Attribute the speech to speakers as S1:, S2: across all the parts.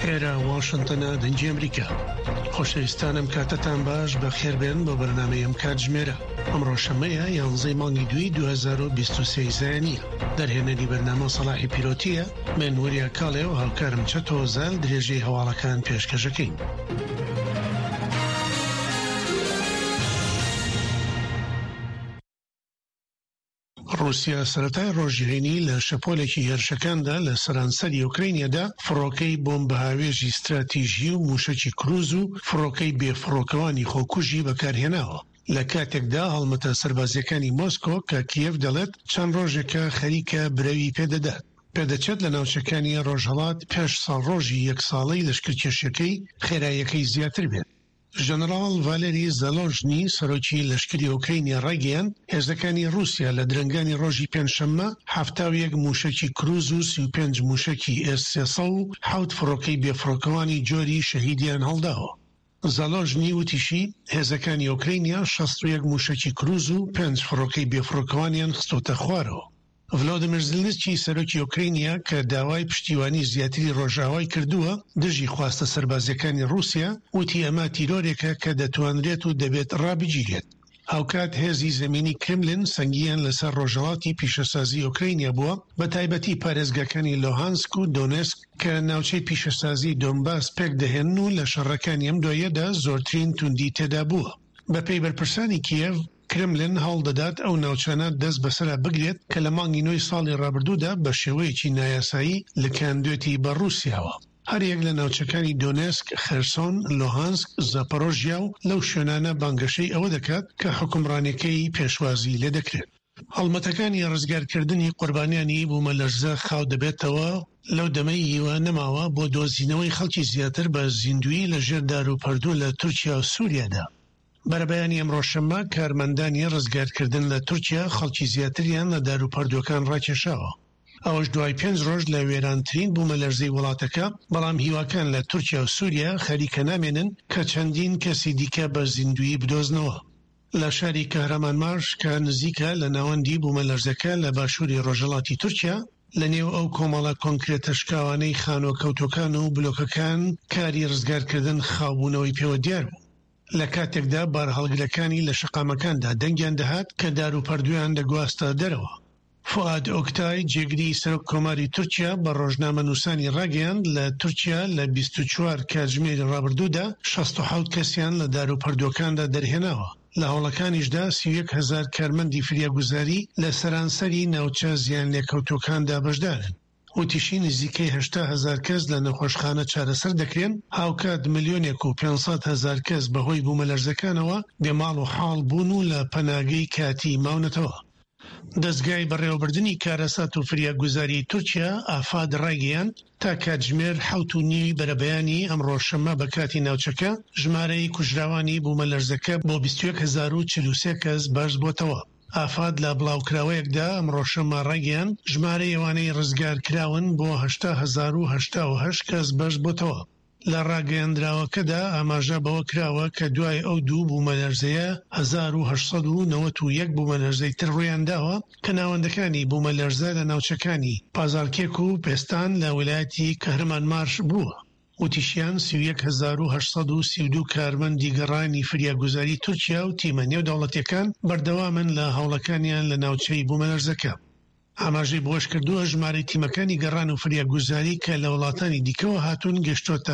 S1: خێرا واشنتنە دەنگی ئەمریکا. خۆشەویستانم کاتتان باش بە خێربێن بۆ بەرنامەی ئەم کاتژمێرە. ئەمڕۆ شەمەیە 11 مانگی دوی 2023 زایانیە. دەرهێنەری بەرنامە سەلاحی پیرۆتیە، من وەریا کاڵێ و هاوکارم چەتۆ زال درێژەی هەواڵەکان پێشکەشەکەین. رووسیا سەرەتای ڕۆژهێنی لە شەپۆلێکی هێرشەکاندا لە سەرانسەری ئوکراینیادا فڕۆکەی بۆمبەهاوێژی استراتیژی و موشەکی کروز و فڕۆکەی بێفڕۆکەوانی خۆکوژی بەکارهێناوە لە کاتێکدا هەڵمەتە سەربازیەکانی مۆسکۆ کە کیێف دەڵێت چەند ڕۆژێکە خەریکە برەوی پێدەدات. پێدەچێت لە ناوچەکانی ڕۆژهەڵات پێش ساڵڕۆژی یەک ساڵەی لەشکرکێشەکەی خێراییەکەی زیاتر بێت. ژەنەڕاڵ ڤالێری زەلۆژنی سەرۆکی لەشکری ئوکراینی ڕاگەیان هێزەکانی رووسیا لە درەنگانی ڕۆژی پێنجشەممە 71 موشەکی کروز و 35 موشەکی S-300 و 7 فڕۆکەی بێفڕۆکەوانی جۆری شەهیدیان هەڵداوە. زەلۆژنی وتیشی هێزەکانی ئوکراینیا 61 موشەکی کروز و 5 فڕۆکەی بێفڕۆکەوانیان خستۆتە خوارەوە. ڤلۆدیمیر زێلنسکی سەرۆکی ئوکراینیا کە داوای پشتیوانی زیاتری ڕۆژاوای کردووە دژی خواستە سەربازیەکانی رووسیا وتی ئەمە تیرۆرێکە کە دەتوانرێت و دەبێت ڕابگیرێت. هاوکات هێزی زەمینی کرملین سەنگیان لەسەر ڕۆژهەڵاتی پیشەسازی ئوکراینیا بووە، بە تایبەتی پارێزگاکانی لۆهانسک و دۆنێسک کە ناوچەی پیشەسازی دۆنباس پێک دەهێن و لە شەڕەکانی ئەم دوایەدا زۆرترین توندی تێدا بووە. بە پێی بەرپرسانی کیێڤ کرملین هەڵدەدات ئەو ناوچانە دەست بەسەرا بگرێت کە لە مانگی نۆی ساڵی ڕابردوودا بە شێوەیەکی نایاسایی لکاندوێتی بە رووسیاوە. هەریەک لە ناوچەکانی دۆنێسک، خێرسۆن، لۆهانسک، زاپۆرۆژیا و لەو شوێنانە بانگەشەی ئەوە دەکات کە حکومڕانەکەی پێشوازی لێ دەکرێت. هەڵمەتەکانی ڕزگارکردنی قوربانیانی بوومەلەرزە خاو دەبێتەوە لەو دەمەی هیوا نەماوە بۆ دۆزینەوەی خەڵکی زیاتر بە زیندوی لە ژێر دار و پەردوو لە تورکیا و سووریادا. بەرەبەیانی ئەمڕۆ شەممە کارمەندانی ڕزگارکردن لە تورکیا خەڵکی زیاتریان لە دار و پەردووەکان ڕاکێشاوە. ئەوەش دوای 5 ڕۆژ لە وێرانترین بوومەلەرزەی وڵاتەکە، بەڵام هیواکان لە تورکیا و سووریا خەریکە نامێنن کە چەندین کەسی دیکە بە زیندوی بدۆزنەوە. لە شاری کەهرەمانمارش کە نزیکە لە ناوەندی بوومەلەرزەکە لە باشووری ڕۆژهەڵاتی تورکیا، لە نێو ئەو کۆمەڵە کۆنکرێتە شکاوانەی خانۆکەوتۆکان و بلۆکەکان کاری ڕزگارکردن خاوبوونەوەی پێوە دیار بوو. لە کاتێکدا بار هەڵگرەکانی لە شقامەکاندا دەنگیان دەهات کە دار و پەردویان دەگواستە دەرەوە. فواد ئۆکتای جێگری سەرۆک کۆماری تورکیا بە ڕۆژنامە نووسانی ڕاگەیاند لە تورکیا لە 24 کاتژمێری ڕابردوودا 67 کەسیان لە دار و پەردووەکاندا دەرهێناوە. لە هەوڵەکانیشدا 31,000 کارمەندی فریاگوزاری لە سەرانسەری ناوچە زیان لێکەوتوەکاندا بەشدارن. وتیشی نزیکەی 80,000 کەس لە نەخۆشخانە چارەسەر دەکرێن، هاوکات 1,500,000 کەس بەهۆی بوومەلەرزەکانەوە بێماڵ و حاڵ بوون و لە پەناگەی کاتی ماونەتەوە. دەستگای بەڕێوەبردننی کارەسات و فریاگوزاری تورکیا ئافاد ڕاگەیاند تا کاتژمێر 7:30 بەرەبەیانی ئەمڕۆ شەممە بە کاتی ناوچەکە ژمارەی کوژراوانی بوومەلەرزەکە بۆ 21,043 کەس باش بۆتەوە. ئافاد لە بڵاوکراوەیەکدا ئەمڕۆ شەممە ڕاگەیاند ژمارەی ئەوانەی ڕزگارکراون بۆ 80,088 کەس باش بۆتەوە. لە ڕاگەیاندراوەکەدا ئاماژە بەوە کراوە کە دوای ئەو دوو بوومەلەرزەیە 1891 بوومەلەرزەی تر ڕوویان داوە کە ناوەندەکانی بوومەلەرزە لە ناوچەکانی پازارکێک و پێستان لە ویلایەتی کەهرەمانمارش بووە. وتیشیان 31,832 کارمەندی گەڕانی فریاگوزاری تورکیا و تیمە نێودەوڵەتیەکان بەردەوامن لە هەوڵەکانیان لە ناوچەی بوومەلەرزەکە. ئاماژەی بۆش کردووە ژمارەی تیمەکانی گەڕان و فریاگوزاری کە لە وڵاتانی دیکەوە هاتوون گەشتۆتە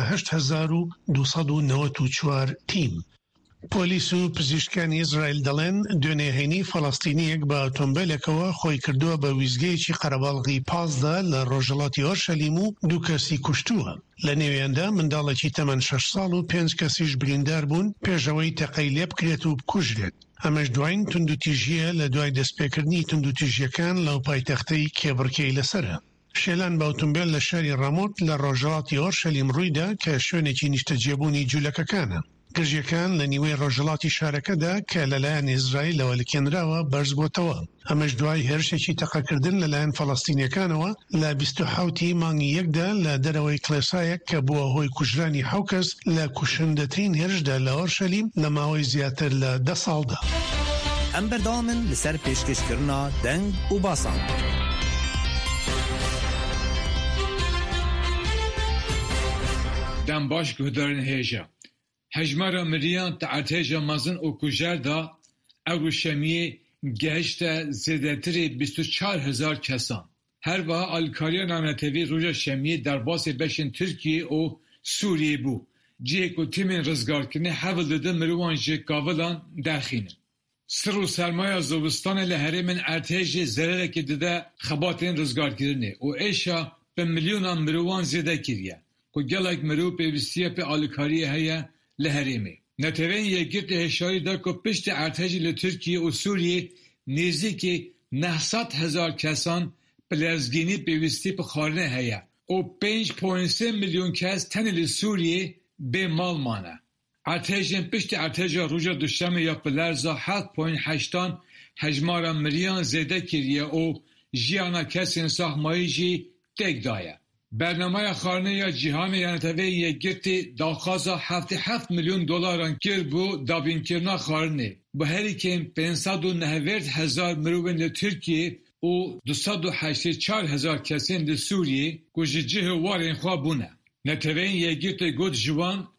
S1: 8,294 تیم. پۆلیس و پزیشکانی ئیزرائیل دەڵێن دوێنێهێنی فەڵەستینیەک بە ئۆتۆمبیلێکەوە خۆی کردووە بە ویزگەیەکی قەرەباڵغی 15 لە ڕۆژهەڵاتی ئۆرشەلیم و 2 کەسی کوشتووە. لە نێویاندا منداڵێکی تەمەن 6 ساڵ و 5 کەسیش بریندار بوون پێشەوەی تەقەی لێ بکرێت و بکوژرێت. ئەمەش دوایین توندوتیژیە لە دوای دەستپێکردنی توندوتیژیەکان لەو پایتەختەی کێبڕکەی لەسرە. شێلان بە ئۆتۆمبیل لە شاری ڕامۆت لە ڕۆژهەڵاتی ئۆرشەلیم ڕوویدا کە شوێنێکی نیشتەجێبوونی جوولەکەکانە. گرژیەکان لە نیوەی ڕۆژهەڵاتی شارەکەدا کە لەلایەن ئیزرائیلەوە لەکێنراوە بەرز بۆتەوە. ئەمەش دوای هێرشێکی تەقەکردن لەلایەن فەڵەستینیەکانەوە لە 27 مانگی یەکدا لە دەرەوەی کڵێسایەک کە بووە هۆی کوژرانی 7 کەس لە کوشندەترین هێرشدا لە ئۆرشەلیم لە ماوەی زیاتر لە 10 ساڵدا.
S2: ئەم بەردەوامن لەسەر پێشکەشکردنا دەنگ و باسان.
S3: دم باش گهدارن هیجا هجمارا مریان تا ارتیجا مازن او کجر دا او شمیه گهشت زیدتری 24,000 کسان. هر وها آلکاریا نامنتوی روژا شمیه در باس بشن ترکیه و سوریه بو. جیه که تیمین رزگار کنه حول داده مروان جه کاولان درخینه. سر و سرمایه زوستان لحره من ارتیج زرره که داده خباتین رزگار کرنه و ایشا به میلیونان مروان زیده کریه. که گلک مرو پیوستیه پی آلکاریه هیا لحرمه. نتوین یکیت هشاری دا که پشت ارتیج لترکیه و سوریه نیزی که 900,000 کسان پلرزگینی پیوستی پی خارنه هیا و 5.3 میلیون کس تنیل سوریه به مال مانه. ارتیجین پشت ارتیجا روژا دوشتمه یا پلرزا 7.8 هجمارا مریان زیده کریه و جیانا کسین ساخمایی جی تک دایه. برنامه خارنه یا جهان یانتوی یکیتی داخازا 7 میلیون دلاران کر بو دابین کرنا خارنه. به هری که 590,000 مروین لترکیه و 284,000 کسین لسوریه گوشی جه وارین خواه بونه. نتوین یکیتی گود جوان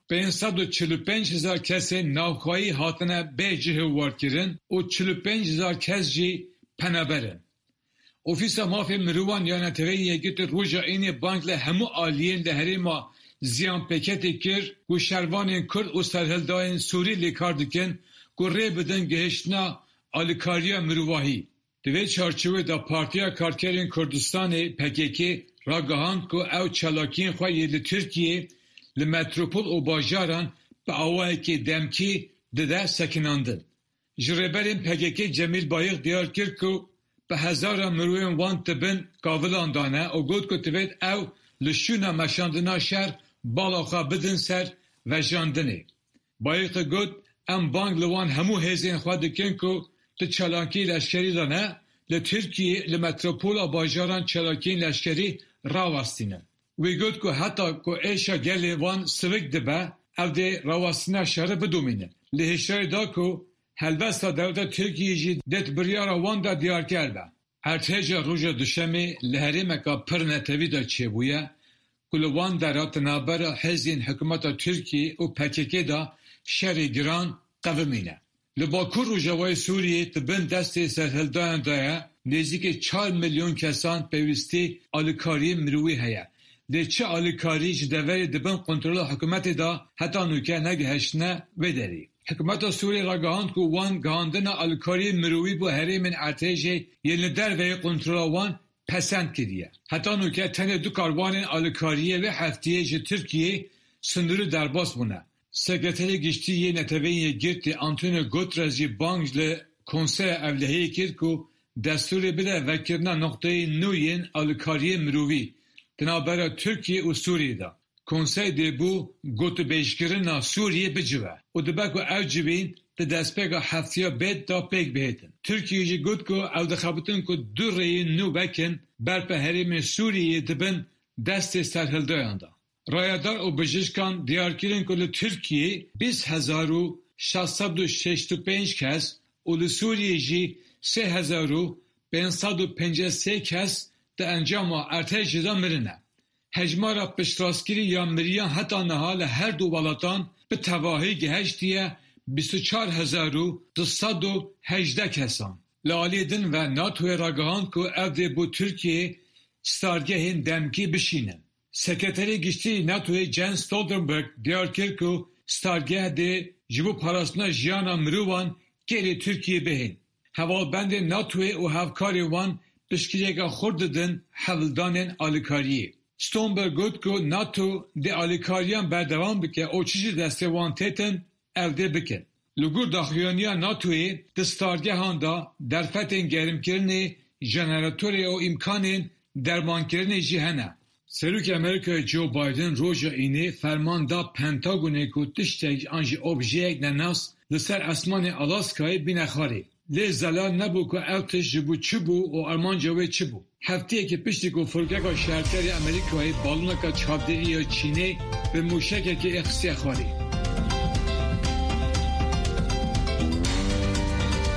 S3: 545,000 کسی ناوخواهی هاتنه به جه وار کرن و 45,000 کس جی پنابرن. اوفیسا مافی مروان یا نتوین یکیت روژا این بانک له همو آلیین لحری ما زیان پیکتی کر گو شروانین کرد و سرهلداین سوری لیکار دکن گو ری بدن گهشتنا آلیکاریا مرواهی. دوی چارچوه دا پارتیا کارکرین کردستان پکیکی را گهاند که او چلاکین خواهی لترکیه لمتروپول و باجاران به آواهی که دمکی دده سکناندن. جربرین پکیکی جمیل بایق دیار کرد که به هزاران مروین وان تبن قاولان دانه و گود که تبید او لشونا مشاندنا شهر بالا خواه بدن سر و جاندنه. بایق گود ام بانگ لوان همو هزین خواه دکن که ده چلاکی لشکری دانه لترکیه لمتروپول و باجاران چلاکین لشکری راوستینه. وی گود که حتی که ایشا گلی وان سوک دبه او ده راوستینا شهر بدومینه. لحشاری دا که هلبستا دولت ترکیه جی دت بریارا وان دا دیار کرده. ارتیجا روژا دوشمی لحریمکا پر نتوی دا چه بویه کل وان درات نابر حزین حکومت ترکیه و پکیکی دا شهر گران قومینه. لباکور روژاوای سوریه تبن دست سرهلدان دایه نزدیک 4 میلیون کسان پیوستی آلیکاری مروی هیا. ده چه آلیکاری جدوری دبن کنترل حکومت دا حتی نوکه نگهشنه بداری. حکومت سوریه را گهاند که وان گهاندن آلیکاری مروی بو هری من ارتیجی یلی در وی کنترل وان پسند کردیه. حتی نوکه تنه دو کاروان آلیکاریه و هفتیه جه ترکیه سندرو درباس بونه. سکرتری گشتی یه نتوین گرتی آنتونیو گوترزی بانک ل کنسر اولهی کرد که دستوری بده وکرنا نقطه نوین آلیکاری مروی تنابرا ترکیه و سوریه دا. کنسر دی بو گوتو بیشگرنا سوریه بجوه و دبکو او جوین ده دست پیگا هفتیا بید دا پیگ بهیدن. ترکیه جی گوت که او دخابتن که دو ری نو بکن برپا حریم سوریه دبن دست سرهلدایان دا. رایدار و بجشکان دیار کردن که ترکیه 20,665 کس و سوریه جی 3,553 کس ده انجام ارتش دا مرنه. هجمارا پشتراسگیری یا مریان حتی نهال هر دو ولاتان به تواهی گهشتیه 24,218 کسان. لالی دن و ناتوی راگهان که evde bu Türkiye stargehên demkî bişînin. Sekreterê Giştî NATOyê Jens Stoltenberg diyar kir ku stargeh dê ji bo parastina jiyana mirovan gerê Tirkiyeyê bihên. Hevalbendên NATOyê û hevkarê wan piştgirêka xwe didin hevldanên alîkariyê. Stoltenberg got ku NATO dê alîkariyan berdewam bike û çi jî destê wan têtin ev dê bikin. Li gor daxuyaniya NATOyê di stargehan da derfetên germkirinê, jeneratörê û îmkanên dermankirinê jî hene. Serokê Amerîkayê Joe Biden roja înê ferman da Pentagonê ku tiştek an jî objeyek nenas li ser esmanê Alaskayê bîne xwarê. Lê zelal nebû ku ev tişt ji bo çi bû û armanca wê çi bû. Hefteyekî piştî ku firgeka şerterê Amerîkayê baloneka çavdêrî ya Çînê bi mûşekekê xistiye xwarê.